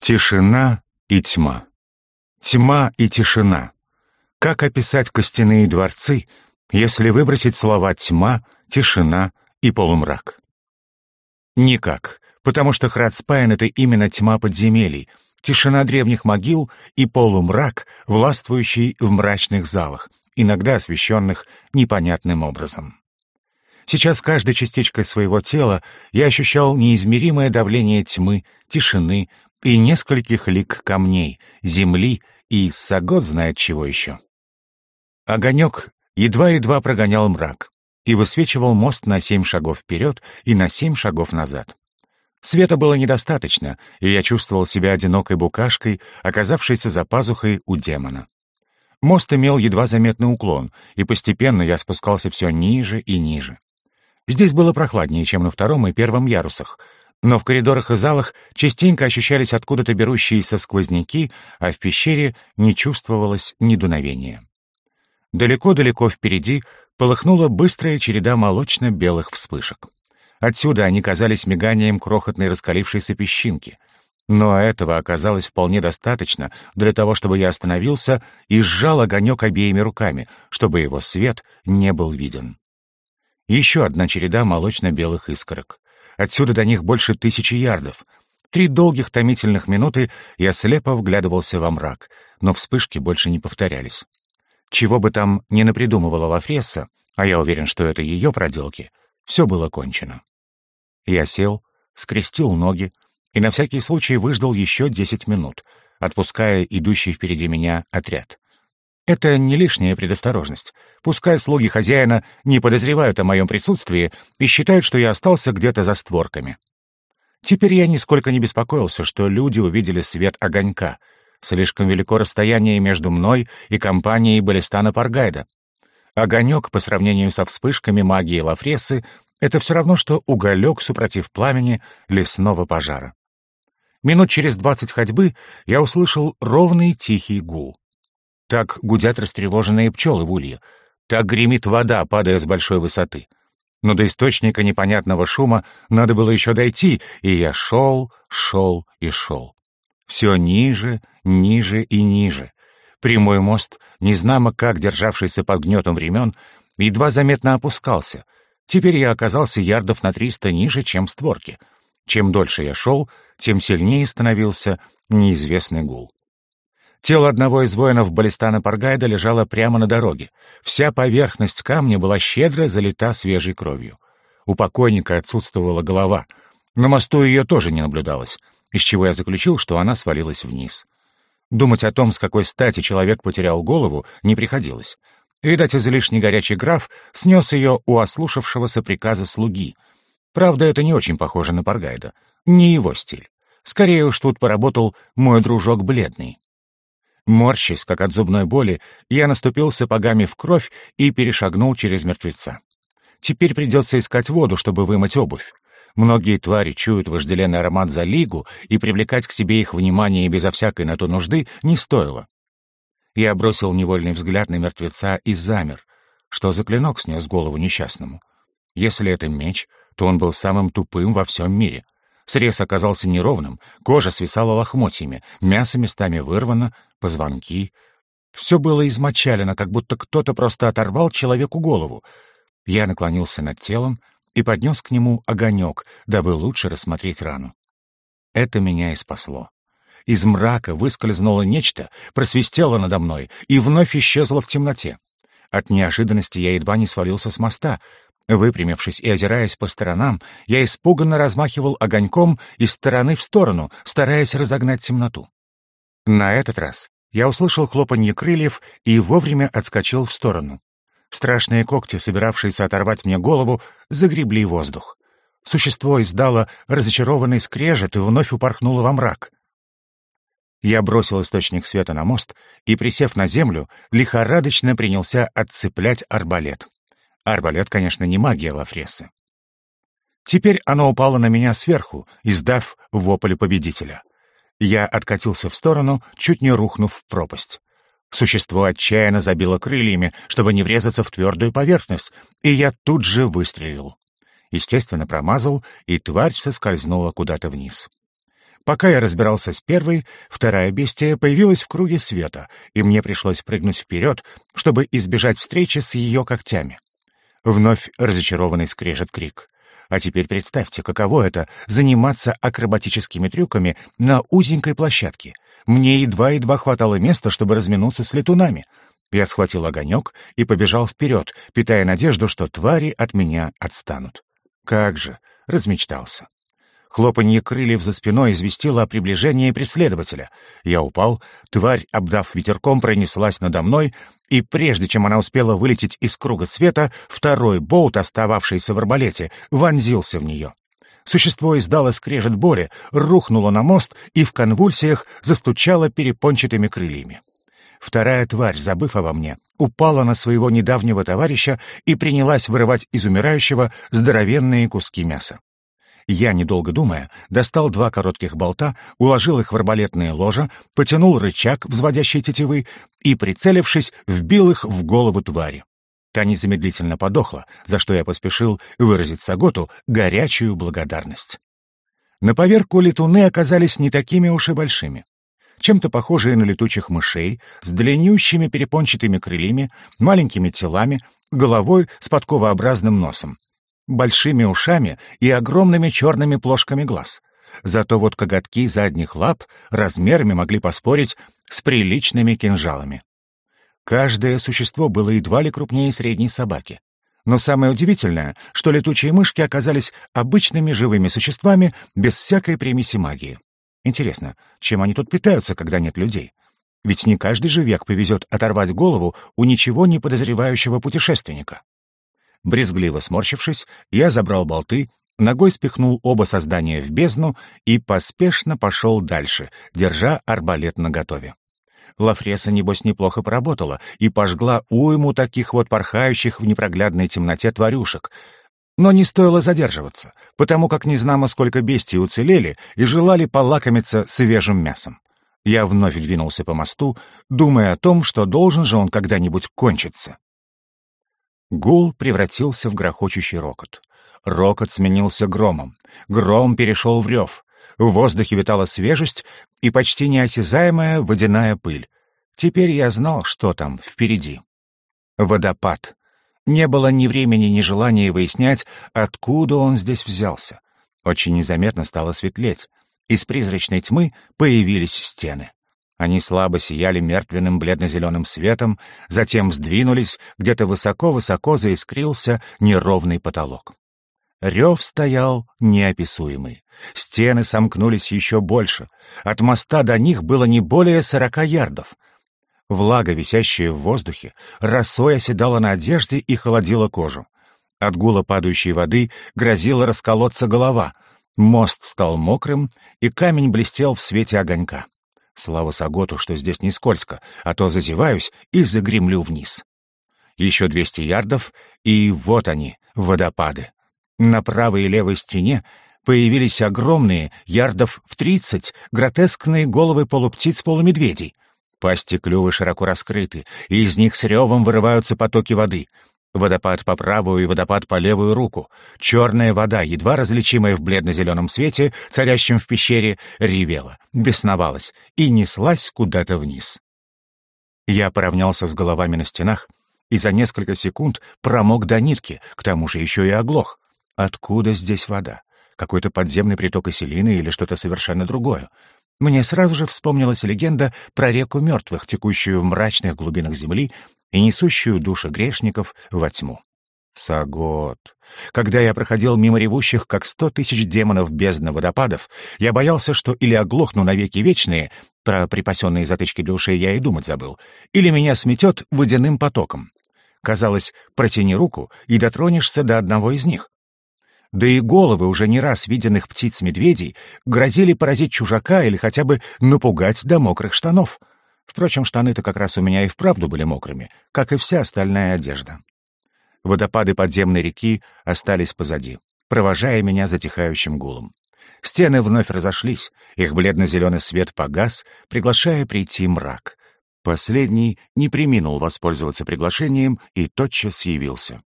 Тишина и тьма. Тьма и тишина. Как описать костяные дворцы, если выбросить слова «тьма», «тишина» и «полумрак»? Никак, потому что Храдспайн — это именно тьма подземелий, тишина древних могил и полумрак, властвующий в мрачных залах, иногда освещенных непонятным образом. Сейчас каждой частичкой своего тела я ощущал неизмеримое давление тьмы, тишины и нескольких лик камней, земли и сагот знает чего еще. Огонек едва-едва прогонял мрак и высвечивал мост на 7 шагов вперед и на 7 шагов назад. Света было недостаточно, и я чувствовал себя одинокой букашкой, оказавшейся за пазухой у демона. Мост имел едва заметный уклон, и постепенно я спускался все ниже и ниже. Здесь было прохладнее, чем на 2-м и 1-м ярусах, но в коридорах и залах частенько ощущались откуда-то берущиеся сквозняки, а в пещере не чувствовалось ни дуновения. Далеко-далеко впереди полыхнула быстрая череда молочно-белых вспышек. Отсюда они казались миганием крохотной раскалившейся песчинки. Но этого оказалось вполне достаточно для того, чтобы я остановился и сжал огонек обеими руками, чтобы его свет не был виден. Еще одна череда молочно-белых искорок. Отсюда до них больше 1000 ярдов. 3 долгих томительных минуты я слепо вглядывался во мрак, но вспышки больше не повторялись. Чего бы там ни напридумывала Лафресса, а я уверен, что это ее проделки, все было кончено. Я сел, скрестил ноги и на всякий случай выждал еще 10 минут, отпуская идущий впереди меня отряд. Это не лишняя предосторожность. Пускай слуги хозяина не подозревают о моем присутствии и считают, что я остался где-то за створками. Теперь я нисколько не беспокоился, что люди увидели свет огонька. Слишком велико расстояние между мной и компанией Балестана Паргайда. Огонек, по сравнению со вспышками магии Лафрессы, это все равно, что уголек супротив пламени лесного пожара. Минут через 20 ходьбы я услышал ровный тихий гул. Так гудят растревоженные пчелы в улье, так гремит вода, падая с большой высоты. Но до источника непонятного шума надо было еще дойти, и я шел и шел. Все ниже, ниже и ниже. Прямой мост, незнамо как державшийся под гнетом времен, едва заметно опускался. Теперь я оказался ярдов на 300 ниже, чем створки. Чем дольше я шел, тем сильнее становился неизвестный гул. Тело одного из воинов Балестана Паргайда лежало прямо на дороге. Вся поверхность камня была щедро залита свежей кровью. У покойника отсутствовала голова. На мосту ее тоже не наблюдалось, из чего я заключил, что она свалилась вниз. Думать о том, с какой стати человек потерял голову, не приходилось. Видать, излишне горячий граф снес ее у ослушавшегося приказа слуги. Правда, это не очень похоже на Паргайда. Не его стиль. Скорее уж тут поработал мой дружок Бледный. Морщась, как от зубной боли, я наступил сапогами в кровь и перешагнул через мертвеца. Теперь придется искать воду, чтобы вымыть обувь. Многие твари чуют вожделенный аромат за лигу, и привлекать к себе их внимание безо всякой на то нужды не стоило. Я бросил невольный взгляд на мертвеца и замер. Что за клинок снес голову несчастному? Если это меч, то он был самым тупым во всем мире. Срез оказался неровным, кожа свисала лохмотьями, мясо местами вырвано, позвонки. Все было измочалено, как будто кто-то просто оторвал человеку голову. Я наклонился над телом и поднес к нему огонек, дабы лучше рассмотреть рану. Это меня и спасло. Из мрака выскользнуло нечто, просвистело надо мной и вновь исчезло в темноте. От неожиданности я едва не свалился с моста. Выпрямившись и озираясь по сторонам, я испуганно размахивал огоньком из стороны в сторону, стараясь разогнать темноту. На этот раз я услышал хлопанье крыльев и вовремя отскочил в сторону. Страшные когти, собиравшиеся оторвать мне голову, загребли воздух. Существо издало разочарованный скрежет и вновь упорхнуло во мрак. Я бросил источник света на мост и, присев на землю, лихорадочно принялся отцеплять арбалет. Арбалет, конечно, не магия Лафрессы. Теперь оно упало на меня сверху, издав вопль победителя. Я откатился в сторону, чуть не рухнув в пропасть. Существо отчаянно забило крыльями, чтобы не врезаться в твердую поверхность, и я тут же выстрелил. Естественно, промазал, и тварь соскользнула куда-то вниз. Пока я разбирался с первой, вторая бестия появилась в круге света, и мне пришлось прыгнуть вперед, чтобы избежать встречи с ее когтями. Вновь разочарованный скрежет крик. А теперь представьте, каково это — заниматься акробатическими трюками на узенькой площадке. Мне едва-едва хватало места, чтобы разминуться с летунами. Я схватил огонек и побежал вперед, питая надежду, что твари от меня отстанут. Как же, размечтался. Хлопанье крыльев за спиной известило о приближении преследователя. Я упал, тварь, обдав ветерком, пронеслась надо мной, и прежде чем она успела вылететь из круга света, второй болт, остававшийся в арбалете, вонзился в нее. Существо издало скрежет боли, рухнуло на мост и в конвульсиях застучало перепончатыми крыльями. Вторая тварь, забыв обо мне, упала на своего недавнего товарища и принялась вырывать из умирающего здоровенные куски мяса. Я, недолго думая, достал 2 коротких болта, уложил их в арбалетные ложа, потянул рычаг, взводящий тетивы, и, прицелившись, вбил их в голову твари. Та незамедлительно подохла, за что я поспешил выразить Саготу горячую благодарность. На поверку летуны оказались не такими уж и большими. Чем-то похожие на летучих мышей, с длиннющими перепончатыми крыльями, маленькими телами, головой с подковообразным носом, большими ушами и огромными черными плошками глаз. Зато вот коготки задних лап размерами могли поспорить с приличными кинжалами. Каждое существо было едва ли крупнее средней собаки. Но самое удивительное, что летучие мышки оказались обычными живыми существами без всякой примеси магии. Интересно, чем они тут питаются, когда нет людей? Ведь не каждый же век повезет оторвать голову у ничего не подозревающего путешественника. Брезгливо сморщившись, я забрал болты, ногой спихнул оба создания в бездну и поспешно пошел дальше, держа арбалет наготове. Лафреса, небось, неплохо поработала и пожгла уйму таких вот порхающих в непроглядной темноте тварюшек. Но не стоило задерживаться, потому как незнамо сколько бестий уцелели и желали полакомиться свежим мясом. Я вновь двинулся по мосту, думая о том, что должен же он когда-нибудь кончиться. Гул превратился в грохочущий рокот. Рокот сменился громом. Гром перешел в рев. В воздухе витала свежесть и почти неосязаемая водяная пыль. Теперь я знал, что там впереди. Водопад. Не было ни времени, ни желания выяснять, откуда он здесь взялся. Очень незаметно стало светлеть. Из призрачной тьмы появились стены. Они слабо сияли мертвенным бледно-зеленым светом, затем сдвинулись, где-то высоко-высоко заискрился неровный потолок. Рев стоял неописуемый. Стены сомкнулись еще больше. От моста до них было не более 40 ярдов. Влага, висящая в воздухе, росой оседала на одежде и холодила кожу. От гула падающей воды грозила расколоться голова. Мост стал мокрым, и камень блестел в свете огонька. Слава Саготу, что здесь не скользко, а то зазеваюсь и загремлю вниз. Еще 200 ярдов, и вот они, водопады. На правой и левой стене появились огромные, ярдов в 30, гротескные головы полуптиц-полумедведей. Пасти клювы широко раскрыты, и из них с ревом вырываются потоки воды. Водопад по правую и водопад по левую руку. Черная вода, едва различимая в бледно-зеленом свете, царящем в пещере, ревела, бесновалась и неслась куда-то вниз. Я поравнялся с головами на стенах и за несколько секунд промок до нитки, к тому же еще и оглох. Откуда здесь вода? Какой-то подземный приток Оселины или что-то совершенно другое? Мне сразу же вспомнилась легенда про реку мертвых, текущую в мрачных глубинах земли и несущую души грешников во тьму. Сагот. Когда я проходил мимо ревущих, как 100 тысяч демонов бездны водопадов, я боялся, что или оглохну навеки вечные, про припасенные затычки для ушей я и думать забыл, или меня сметет водяным потоком. Казалось, протяни руку и дотронешься до одного из них. Да и головы уже не раз виденных птиц-медведей грозили поразить чужака или хотя бы напугать до мокрых штанов. Впрочем, штаны-то как раз у меня и вправду были мокрыми, как и вся остальная одежда. Водопады подземной реки остались позади, провожая меня затихающим гулом. Стены вновь разошлись, их бледно-зеленый свет погас, приглашая прийти мрак. Последний не преминул воспользоваться приглашением и тотчас явился.